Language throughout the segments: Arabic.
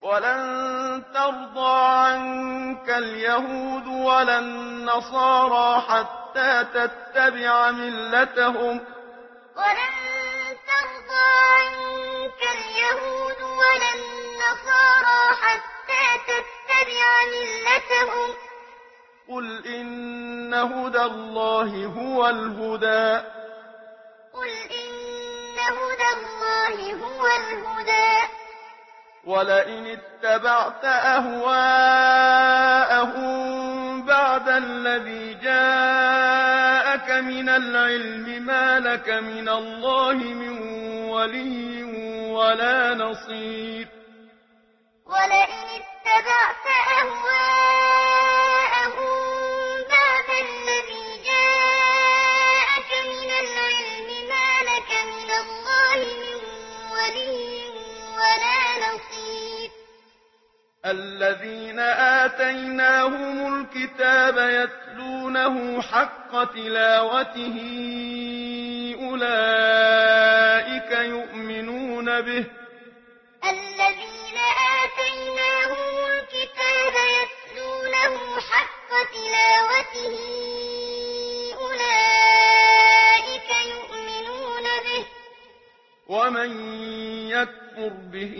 ولن ترضى عنك اليهود ولا النصارى حتى تتبع ملتهم ولن ترضى عنك اليهود ولا النصارى حتى تتبع ملتهم قل إن هدى الله هو الهدى قل إن هدى الله هو الهدى ولئن اتبعت أهواءهم بعد الذي جاءك من العلم ما لك من الله من ولي ولا نصير ولئن اتبعت أهواءهم بعد الذي جاءك من العلم ما لك من الله من ولي ولا نصير الذين آتيناهم الكتاب يتلونه حق تلاوته أولئك يؤمنون به الذين آتيناهم الكتاب يتلونه حق تلاوته أولئك يؤمنون به ومن يكفر به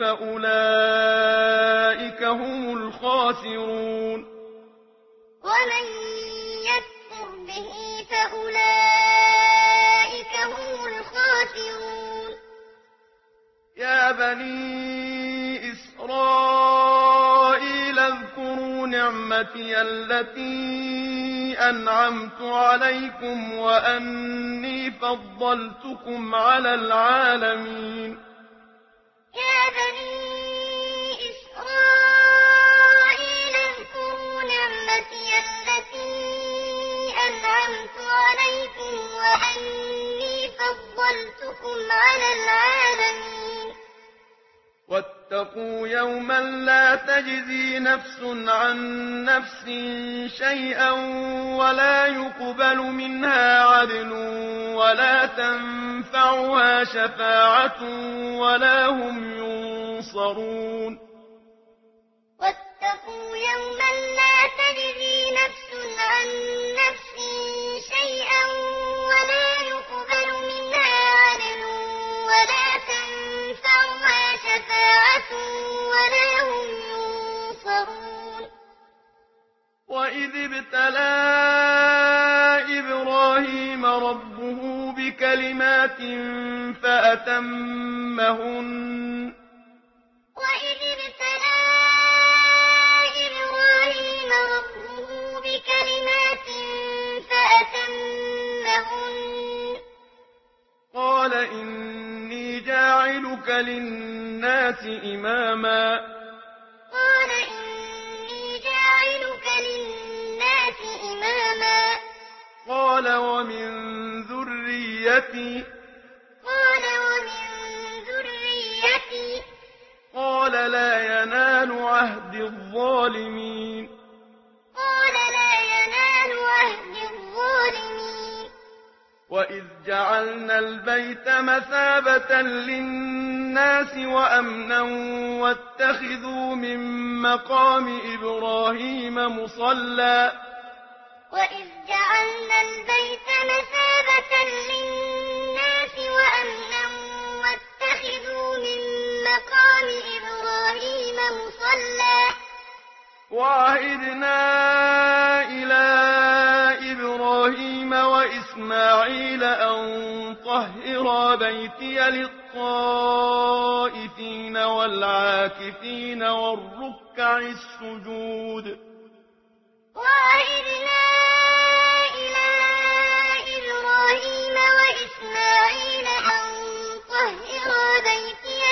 فأولئك هم الخاسرون ومن يكفر به فأولئك هم الخاسرون يا بني إسرائيل اذكروا نعمتي التي أنعمت عليكم وأني فضلتكم على العالمين يا بني إسرائيل اذكروا نعمتي التي أنعمت عليكم وأني فضلتكم على العالمين واتقوا يوما لا تجزي نفس عن نفس شيئا ولا يقبل منها عدل ولا تنفعها شفاعة ولا هم ينصرون واتقوا يوما لا تجزي نفس عن نفس شيئا ولا يقبل منها عدل ولا تنفعها شفاعة ولا هم ينصرون وإذ ابتلى إبراهيم ربه بكلمات فأتمهن وإذ ابتلى إبراهيم ربه بكلمات فأتمهن قال إني جاعلك للناس إماما قال إني جاعلك للناس إماما قال ومن ذريتي قال ومن ذريتي قال لا ينال عهد الظالمين قال لا ينال عهد الظالمين وإذ جعلنا البيت مثابة للناس وأمنا واتخذوا من مقام إبراهيم مصلى وإذ جعلنا البيت مثابة للناس وأمنا واتخذوا من مقام إبراهيم مصلى وعهدنا إلى إبراهيم وإسماعيل أن طهرا بيتي للطائفين والعاكفين والركع السجود وعهدنا إلى إبراهيم وإسماعيل أن طهرا بيتي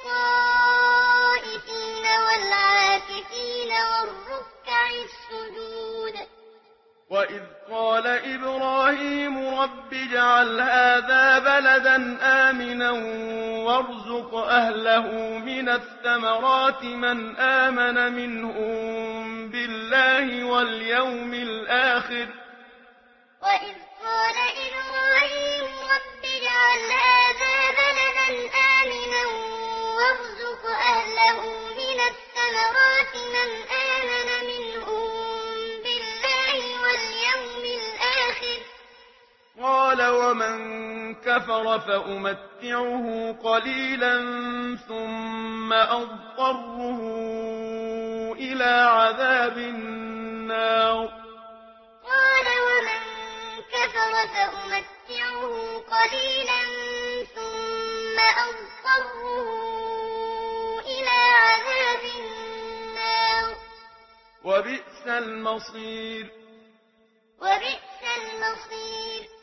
للطائفين والعاكفين والركع السجود وإذ قال إبراهيم رب اجعل هذا بلدا آمنا وارزق أهله من الثمرات من آمن منهم بالله واليوم الآخر وإذ قال إبراهيم رب اجعل هذا بلدا آمنا وارزق أهله من كفر فأمتعه قليلا ثم أضطره إلى عذاب النار قال ومن كفر فأمتعه قليلا ثم أضطره إلى عذاب النار وبئس المصير وبئس المصير